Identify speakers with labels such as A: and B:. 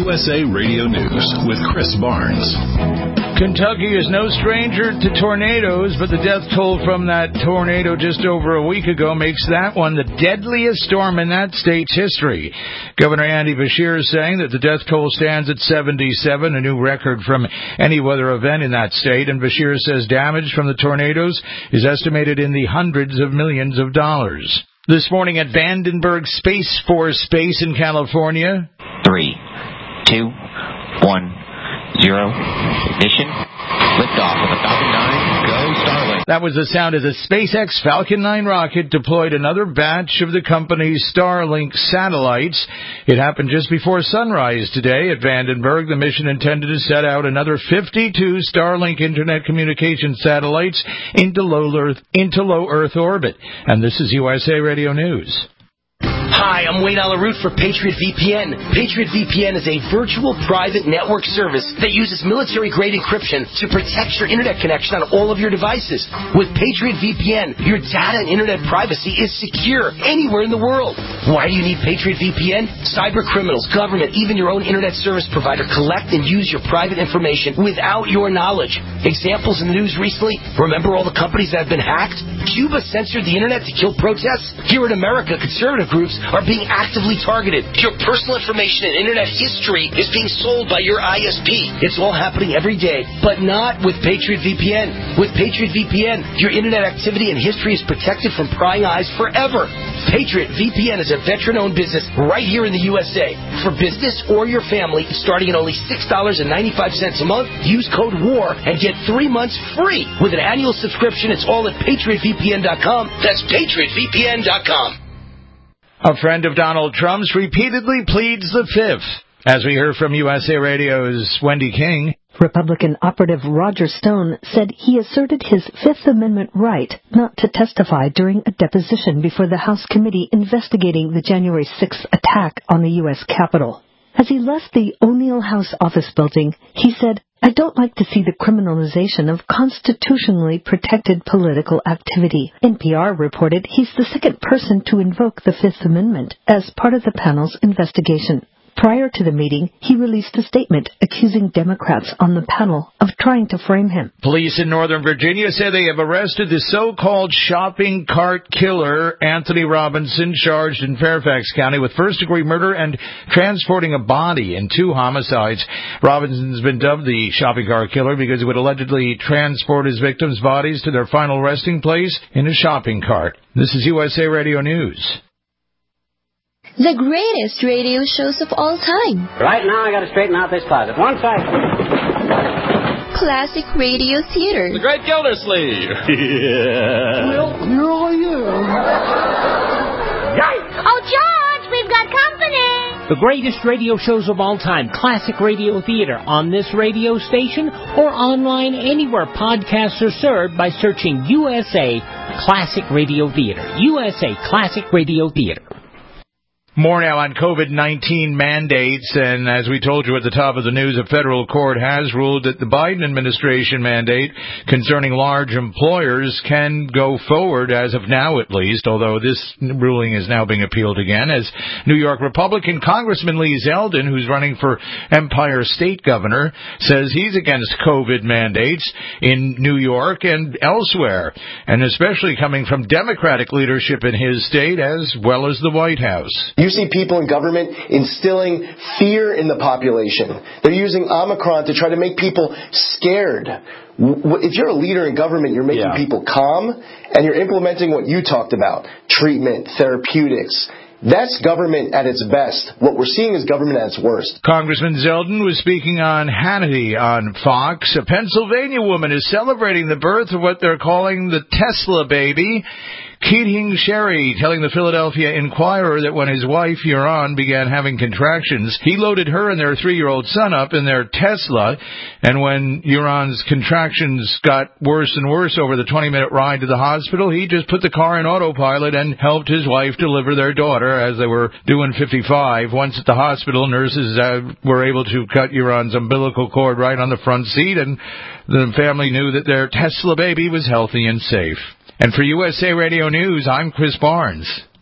A: USA Radio News with Chris Barnes.
B: Kentucky is no stranger to tornadoes, but the death toll from that tornado just over a week ago makes that one the deadliest storm in that state's history. Governor Andy Beshear is saying that the death toll stands at 77, a new record from any weather event in that state, and Beshear says damage from the tornadoes is estimated in the hundreds of millions of dollars. This morning at Vandenberg Space Force Base in California.
C: 3, 2, 1, 0. Ignition. Liftoff of the Falcon 9. Go Starlink.
B: That was the sound as a SpaceX Falcon 9 rocket deployed another batch of the company's Starlink satellites. It happened just before sunrise today at Vandenberg. The mission intended to set out another 52 Starlink internet communication satellites into low Earth orbit. And this is USA Radio News.
D: Hi, I'm Wayne Alaroot for Patriot VPN. Patriot VPN is a virtual private network service that uses military-grade encryption to protect your internet connection on all of your devices. With Patriot VPN, your data and internet privacy is secure anywhere in the world. Why do you need Patriot VPN? Cyber criminals, government, even your own internet service provider collect and use your private information without your knowledge. Examples in the news recently, remember all the companies that have been hacked? Cuba censored the internet to kill protests? Here in America, conservative groups are being actively targeted. Your personal information and internet history is being sold by your ISP. It's all happening every day, but not with Patriot VPN. With Patriot VPN, your internet activity and history is protected from prying eyes forever. Patriot VPN is a veteran-owned business right here in the USA. For business or your family, starting at only $6.95 a month, use code WAR and get 3 months free. With an annual subscription, it's all at PatriotVPN.com. That's PatriotVPN.com.
B: A friend of Donald Trump's repeatedly pleads the Fifth. As we heard from USA Radio's Wendy King.
E: Republican operative Roger Stone said he asserted his Fifth Amendment right not to testify during a deposition before the House committee investigating the January 6th attack on the U.S. Capitol. As he left the O'Neill House office building, he said, "I don't like to see the criminalization of constitutionally protected political activity." NPR reported he's the second person to invoke the Fifth Amendment as part of the panel's investigation. Prior to the meeting, he released a statement accusing Democrats on the panel of trying to frame him.
B: Police in Northern Virginia say they have arrested the so-called shopping cart killer, Anthony Robinson, charged in Fairfax County with first-degree murder and transporting a body in 2 homicides. Robinson's been dubbed the shopping cart killer because he would allegedly transport his victims' bodies to their final resting place in a shopping cart. This is USA Radio News.
F: The greatest radio shows of all time.
G: Right now, I got to straighten out this closet. One second.
F: Classic Radio Theater.
H: The Great Gildersleeve.
G: Well, here I am.
I: Yikes! Oh, George, we've got company.
J: The greatest radio shows of all time. Classic Radio Theater on this radio station or online anywhere podcasts are served by searching USA Classic Radio Theater. USA Classic Radio Theater.
B: More now on COVID-19 mandates, and as we told you at the top of the news, a federal court has ruled that the Biden administration mandate concerning large employers can go forward as of now at least, although this ruling is now being appealed again, as New York Republican Congressman Lee Zeldin, who's running for Empire State Governor, says he's against COVID mandates in New York and elsewhere, and especially coming from Democratic leadership in his state as well as the White House.
K: You see people in government instilling fear in the population. They're using Omicron to try to make people scared. If you're a leader in government, you're making people calm, and you're implementing what you talked about, treatment, therapeutics. That's government at its best. What we're seeing is government at its worst.
B: Congressman Zeldin was speaking on Hannity on Fox. A Pennsylvania woman is celebrating the birth of what they're calling the Tesla baby. Keating Sherry telling the Philadelphia Inquirer that when his wife, Yaron, began having contractions, he loaded her and their 3-year-old son up in their Tesla, and when Yaron's contractions got worse and worse over the 20-minute ride to the hospital, he just put the car in autopilot and helped his wife deliver their daughter as they were doing 55. Once at the hospital, nurses were able to cut Yaron's umbilical cord right on the front seat, and the family knew that their Tesla baby was healthy and safe. And for USA Radio News, I'm Chris Barnes.